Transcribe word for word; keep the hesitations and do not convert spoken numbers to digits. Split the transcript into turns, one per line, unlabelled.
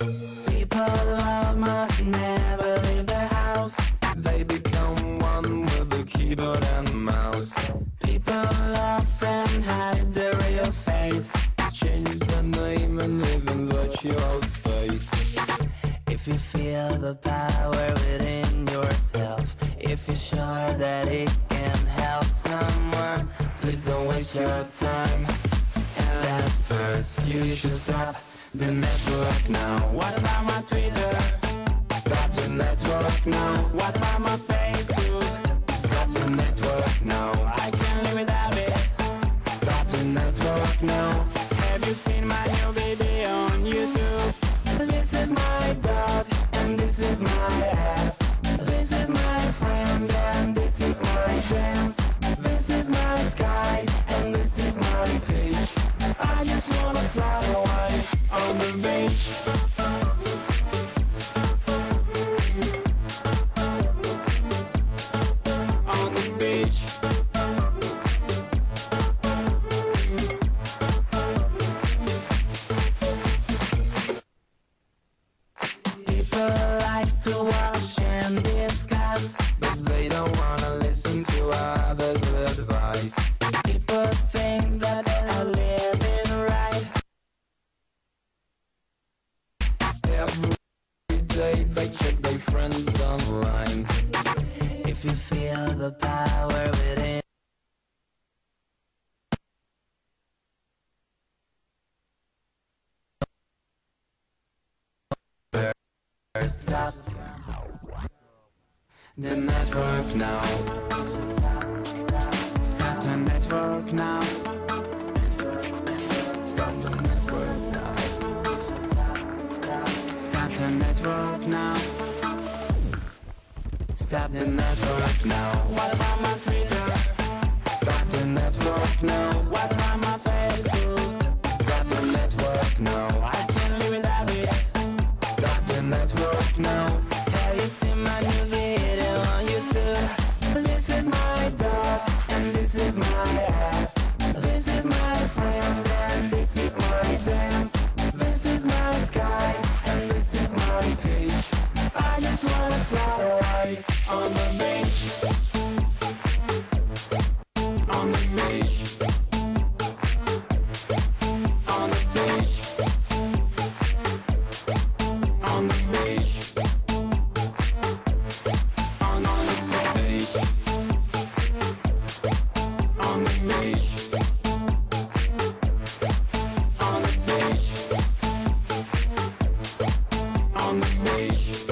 People love must never leave the house.
They become one with the keyboard and mouse.
People often hide their real face.
Change the name and live in virtual space.
If you feel the power within yourself, if you're sure that it can help someone, please don't waste your time. And at first you should stop the network now. What about my Twitter? Stop the network now. What about my Facebook? Stop the network now. I can't live without it. Stop the network now. Have you seen my new video on YouTube? This is my dog and this is my ass. This is my friend and this is my dance. This is my sky and this is my beach. I just wanna fly away on the beach. On the beach. People like to watch and discuss,
but they don't wanna listen to others' advice.
people think that they're living right.
Every day they check their friends online.
If you feel the power within, stop the network now. Stop the network now.
Stop the network now.
Stop the network now. Stop the network now. What about my Twitter? Stop the network now. What about my Facebook? Stop the network now. I can't live without it. Stop the network now. Have you seen my new video on YouTube? This is my dog and this is my ass. This is my friend and this is my dance. This is my sky and this is my beach. I just wanna fly away on the beach. On the beach. On the beach. On the beach. On, on the beach. On the beach. On the beach. On the beach.